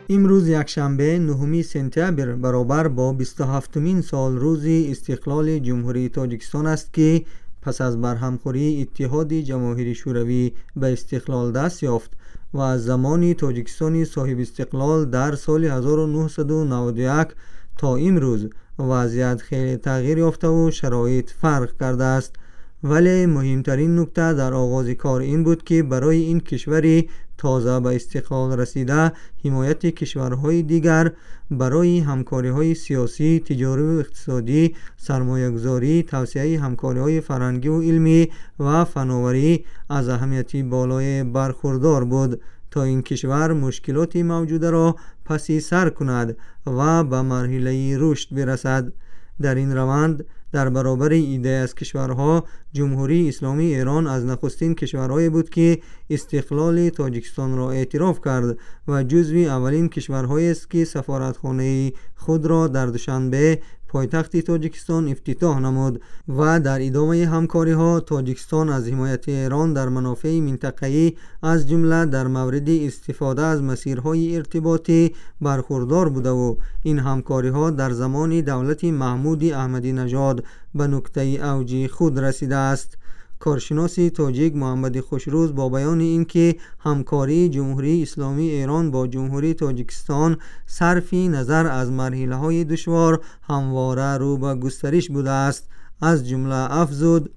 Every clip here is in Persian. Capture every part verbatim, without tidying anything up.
امروز یکشنبه نهم سپتامبر برابر با بیست و هفتمین سال روز استقلال جمهوری تاجیکستان است که پس از برهمخوری اتحاد جماهیر شوروی به استقلال دست یافت و از زمان تاجیکستان صاحب استقلال در سال هزار و نهصد و نود و یک تا امروز وضعیت خیلی تغییر یافته و شرایط فرق کرده است. ولی مهمترین نکته در آغاز کار این بود که برای این کشوری تازه به استقلال رسیده حمایت کشورهای دیگر برای همکاری‌های سیاسی، تجاری و اقتصادی، سرمایه‌گذاری، توسعه همکاری‌های فرهنگی و علمی و فناوری از اهمیت بالای برخوردار بود تا این کشور مشکلات موجوده را پس سر کند و به مرحله رشد برسد. در این روند در برابر ایده از کشورها، جمهوری اسلامی ایران از نخستین کشورهایی بود که استقلال تاجیکستان را اعتراف کرد و جزو اولین کشورهایی است که سفارتخانه خود را در دوشنبه پایتخت تاجیکستان افتتاح نمود و در ادامه همکاری ها تاجیکستان از حمایت ایران در منافع منطقه‌ای از جمله در مورد استفاده از مسیرهای ارتباطی برخوردار بوده و این همکاری ها در زمان دولت محمود احمدی نژاد به نقطه اوج خود رسیده است. کارشناس تاجیک محمد خوشروز با بیان اینکه همکاری جمهوری اسلامی ایران با جمهوری تاجیکستان صرف نظر از مرحله‌های دشوار همواره رو به گسترش بوده است، از جمله افزود: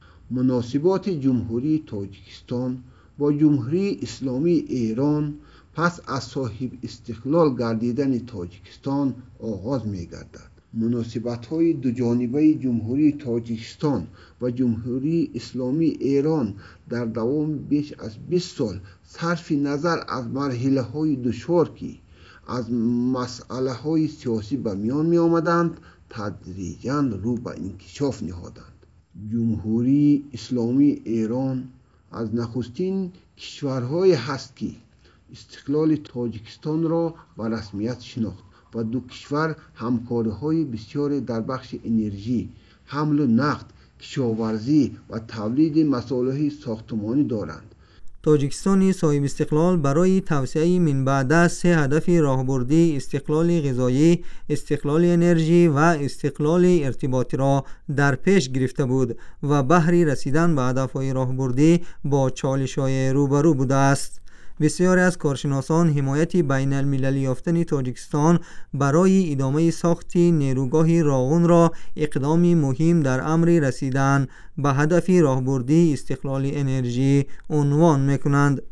مناسبات جمهوری تاجیکستان با جمهوری اسلامی ایران پس از صاحب استقلال گردیدن تاجیکستان آغاز می‌گردد. مناسبت‌های دوجانبه جمهوری تاجیکستان و جمهوری اسلامی ایران در دوام بیش از بیست سال صرف نظر از مرحله‌های دشوار که از مسئله‌های سیاسی به میان می آمدند تدریجاً رو به انکشاف نهادند. جمهوری اسلامی ایران از نخستین کشورهای هست که استقلال تاجیکستان را به رسمیت شناخت و دو کشور همکاری‌های بسیاری در بخش انرژی، حمل و نقل، کشاورزی و تولید مصالح ساختمانی دارند. تاجیکستان صاحب استقلال برای توسعه من بعد از سه هدف راهبردی استقلال غذایی، استقلال انرژی و استقلال ارتباطی را در پیش گرفته بود و بهر رسیدن به هدف‌های راهبردی با چالش‌های روبرو بوده است. بسیاری از کارشناسان حمایت بین المللی یافتن تاجیکستان برای ادامه ساخت نیروگاه راغون را اقدامی مهم در امر رسیدن به هدف راهبردی استقلال انرژی عنوان می‌کنند.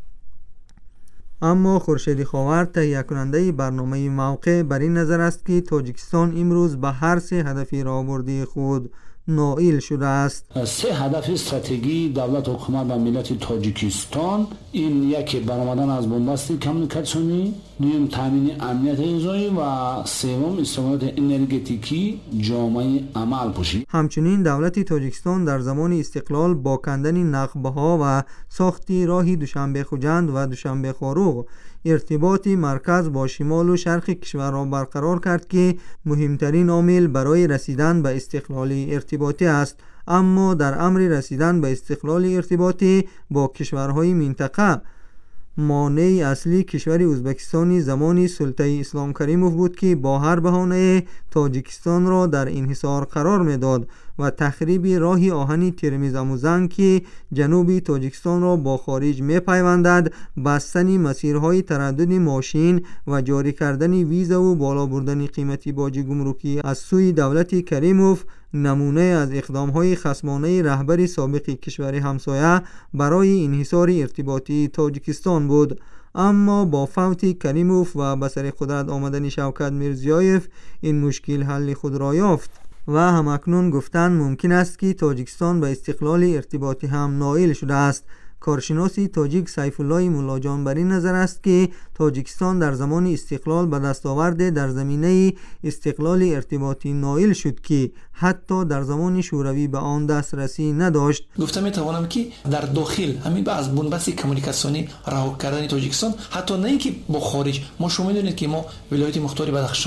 اما خورشید خاور تهیه کننده برنامه موقع بر این نظر است که تاجیکستان امروز به هر سه هدف راهبردی خود نائل شده است. سه هدف استراتژی دولت و حکومت و ملت تاجیکستان این یکی برآمدن از بنبست کمیونیکاسیونی، دوم تامین امنیت غذایی و سوم استقلال انرژتیکی جامعه عمل پوشی. همچنین دولت تاجیکستان در زمان استقلال با کندن نخبه‌ها و ساخت راه دوشنبه خوجند و دوشنبه خاروق ارتباط مرکز با شمال و شرق کشور را برقرار کرد که مهمترین عامل برای رسیدن به استقلال ارتباطی است. اما در امر رسیدن به استقلال ارتباطی با کشورهای منطقه مانع اصلی کشور ازبکستان زمانی سلطه اسلام کریموف بود که با هر بهانه تاجیکستان را در انحصار قرار میداد و تخریب راه آهن ترمیز اموزنگ که جنوب تاجیکستان را با خارج میپیوندد، بستن مسیرهای تردد ماشین و جاری کردن ویزا و بالا بردن قیمت باج گمرکی از سوی دولت کریموف نمونه از اقدامهای خصمانه رهبر سابق کشور همسایه برای انحصار ارتباطی تاجیکستان بود. اما با فوت کریموف و به سر قدرت آمدن شوکت میرزیایف این مشکل حل خود را یافت و همکنون گفتن ممکن است که تاجیکستان به استقلال ارتباطی هم نائل شده است. کارشناسی تاجیک سیف الله مولاجان بر این نظر است که تاجیکستان در زمان استقلال به دستاورد در زمینه استقلال ارتباطی نائل شد که حتی در زمان شوروی به آن دسترسی نداشت. گفتم میتوانم که در داخل همین از بنبست کمیونیکاسیونی رها کردن تاجیکستان، حتی نه اینکه با خارج، ما شما میدونید که ما ولایت مختار بدخشان،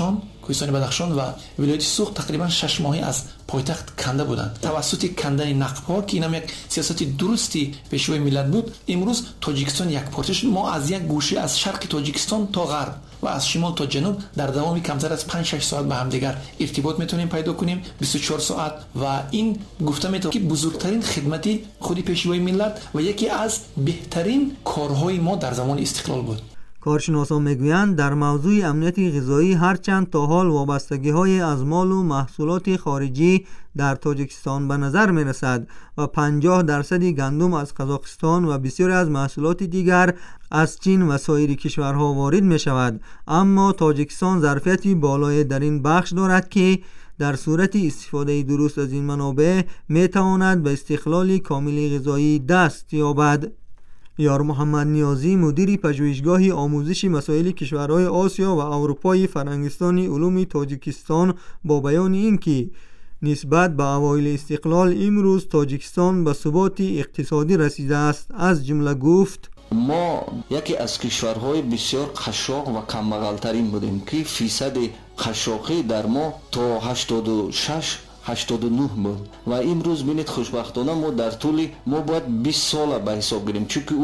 کوهستان بدخشان و ولایت سوخت تقریبا شش ماهی از پایتخت کنده بودند. توسط کندن نقب‌ها که اینم یک سیاست درستی پیشوای ملت بود، امروز تاجیکستان یک پارچه شد. ما از یک گوشه از شرق تاجیکستان تا غرب و از شمال تا جنوب در دوامی کمتر از پنج شش ساعت به هم دیگر ارتباط میتونیم پیدا کنیم، بیست و چهار ساعت. و این گفته میتونه که بزرگترین خدمتی خودی پیشوای ملت و یکی از بهترین کارهای ما در زمان استقلال بود. کارشناسان میگویند در موضوع امنیت غذایی هرچند تا حال وابستگی‌های از مال و محصولات خارجی در تاجیکستان به نظر می‌رسد و پنجاه درصد گندم از قزاقستان و بسیاری از محصولات دیگر از چین و سایر کشورها وارد می‌شود، اما تاجیکستان ظرفیتی بالای در این بخش دارد که در صورت استفاده درست از این منابع می‌تواند به استقلال کامل غذایی دست یابد. یار محمد نیازی، مدیر پژوهشگاه آموزش مسائل کشورهای آسیا و اروپای فرنگستان علوم تاجیکستان، با بیان اینکه نسبت به اوایل استقلال امروز تاجیکستان به ثبات اقتصادی رسیده است، از جمله گفت: ما یکی از کشورهای بسیار قشاق و کم‌مغال‌ترین بودیم که فیصد قشاقی در ما تا هشتاد و شش هشتاد و نه بود و امروز ببینید خوشبختانه ما در طول ما باید بیست سال به حساب گیریم، چون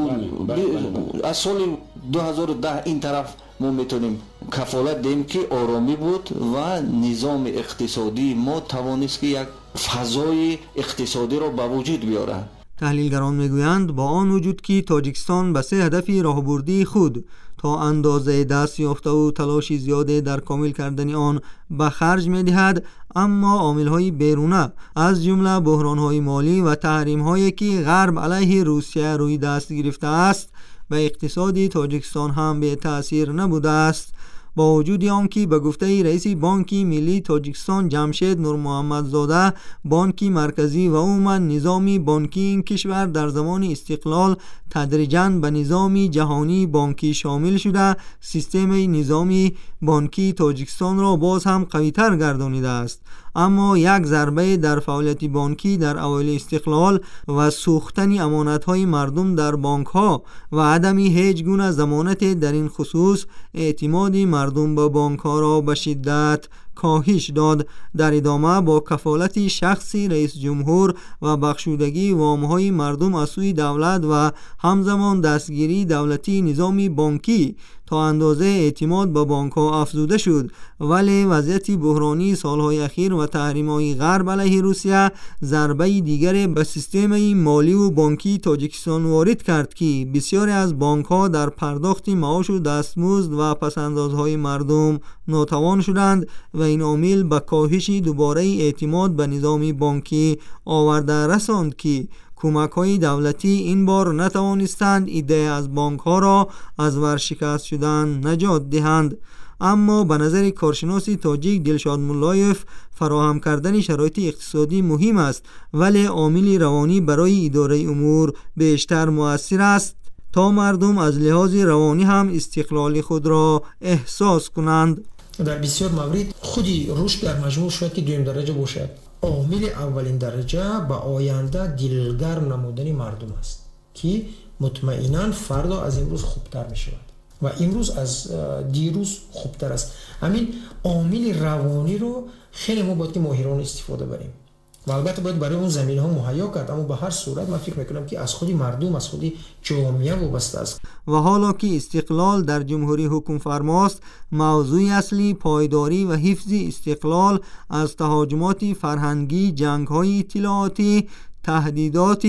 اون از سال دو هزار و ده این طرف ما میتونیم کفالت دیم که آرامی بود و نظام اقتصادی ما توانست که یک فضای اقتصادی را به وجود بیاره. تحلیلگران میگویند با آن وجود که تاجیکستان به سه هدف راهبردی خود تا اندازه دست یافته و تلاش زیاده در کامل کردن آن به خرج می‌دهد، اما عامل‌های بیرونه از جمله بحران‌های مالی و تحریم‌هایی که غرب علیه روسیه روی دست گرفته است به اقتصاد تاجیکستان هم به تأثیر نبوده است. با وجود آنکه به گفته رئیس بانک ملی تاجیکستان جمشید نور محمدزاده، بانک مرکزی و عموما نظام بانکی این کشور در زمان استقلال تدریجاً به نظام جهانی بانکی شامل شده، سیستم نظامی بانکی تاجیکستان را باز هم قوی‌تر گردانیده است، اما یک ضربه در فعالیت بانکی در اوایل استقلال و سوختن امانت‌های مردم در بانک‌ها و عدم هیچ گونه ضمانت در این خصوص اعتماد مردم به بانک‌ها را به شدت کاهش داد. در ادامه با کفالت شخصی رئیس جمهور و بخشودگی وام‌های مردم از سوی دولت و همزمان دستگیری دولتی نظام بانکی تا اندازه اعتماد به بانک‌ها افزوده شد، ولی وضعیت بحرانی سالهای اخیر و تحریم‌های غرب علیه روسیه ضربه دیگر به سیستم مالی و بانکی تاجیکستان وارد کرد که بسیاری از بانک‌ها در پرداخت معاش و دستمزد و پس‌اندازهای مردم ناتوان شدند و این عامل به کاهش دوباره اعتماد به نظام بانکی آورده رساند که کمک‌های دولتی این بار نتوانستند ایده از بانک‌ها را از ورشکست شدن نجات دهند. اما به نظر کارشناس تاجیک دلشاد مولایف، فراهم کردن شرایط اقتصادی مهم است، ولی عامل روانی برای اداره امور بیشتر مؤثر است تا مردم از لحاظ روانی هم استقلال خود را احساس کنند. در بسیار موارد خودی رشد در مجموع شاید که دویم درجه باشد. عامل اولین درجه به آینده دلگرم نمودن مردم است که مطمئنا فردا از امروز خوبتر می شود و امروز از دیروز خوبتر است. همین عامل روانی رو خیلی ما باید که ماهرانه استفاده بریم و البته باید برای اون زمینه ها مهیا کرد، اما به هر صورت من فکر میکنم که از خودی مردم، از خودی جامعه وابسته است. و حالا که استقلال در جمهوری حکم فرماست، موضوع اصلی پایداری و حفظ استقلال از تهاجمات فرهنگی، جنگ‌های اطلاعاتی، تهدیدات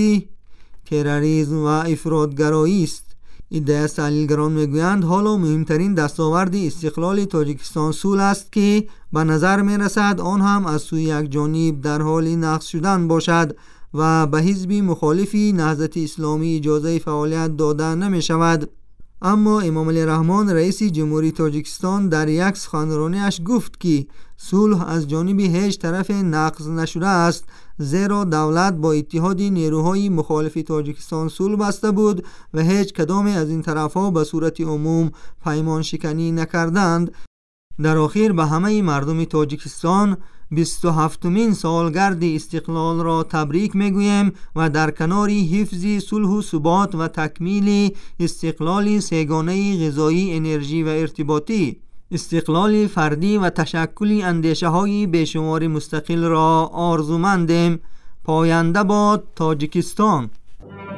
تروریسم و افراط‌گرایی است. ایده تحلیلگران میگویند حالا مهمترین دستاورد استقلال تاجیکستان صلح است که به نظر میرسد آن هم از سوی یک جانب در حال نقض شدن باشد و به حزب مخالفی نهضت اسلامی اجازه فعالیت داده نمی شود. اما امام علی رحمان رئیس جمهوری تاجیکستان در یک سخنرانی اش گفت که صلح از جانب هیچ طرف نقض نشده است، زیرا دولت با اتحاد نیروهای مخالف تاجیکستان صلح بسته بود و هیچ کدام از این طرفها به صورت عموم پیمان شکنی نکردند. در آخر به همه مردم تاجیکستان بیست و هفتمین سالگرد استقلال را تبریک میگویم و در کنار حفظ صلح و ثبات و تکمیل استقلال سه‌گانه غذایی، انرژی و ارتباطی استقلال فردی و تشکل اندیشه های بیشمار مستقل را آرزومندیم. پاینده باد تاجیکستان.